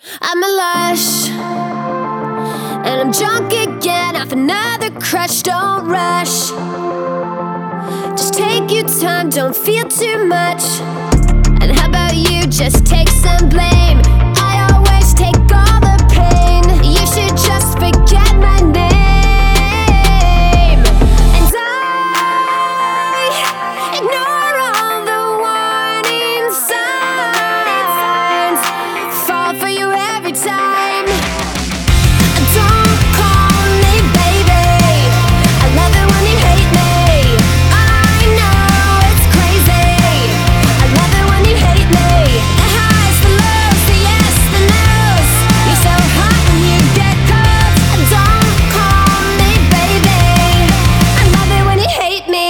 I'm a lush, and I'm drunk again off another crush. Don't rush, just take your time, don't feel too much. And how about you just take some blame? I always take all the pain. You should just forget my name. And I ignore all the warning signs, fall for you every time. Don't call me baby, I love it when you hate me. I know it's crazy, I love it when you hate me. The highs, the lows, the yes, the no's. You're so hot when you get cold. Don't call me baby, I love it when you hate me.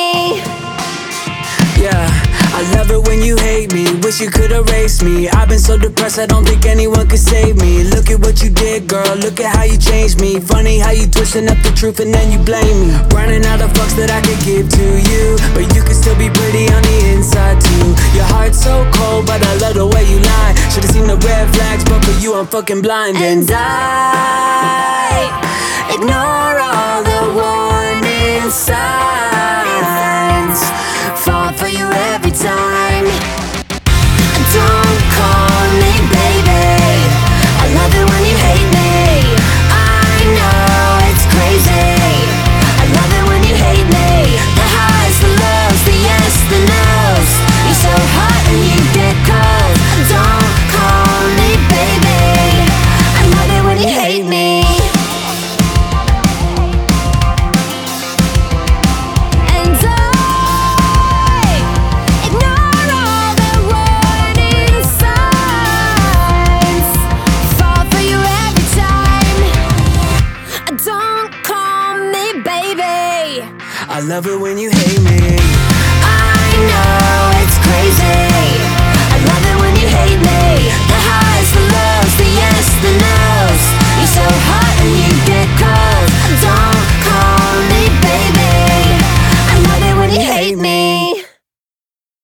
Yeah, I love it when you hate me. Wish you could erase me. I've been so depressed, I don't think anyone could save me. Look at what you did, girl, look at how you changed me. Funny how you twisting up the truth and then you blame me. Running out of fucks that I could give to you, but you can still be pretty on the inside too. Your heart's so cold, but I love the way you lie. Should've seen the red flags, but for you I'm fucking blind. And I ignore all the warning signs, fall for you every time. Don't call me baby, I love it when you hate me. I know it's crazy, I love it when you hate me. The highs, the lows, the yes, the no's. You're so hot and you get cold. Don't call me baby, I love it when you hate me. And I ignore all the warning signs, fall for you every time. Don't call me baby, I love it when you hate me. I know it's crazy,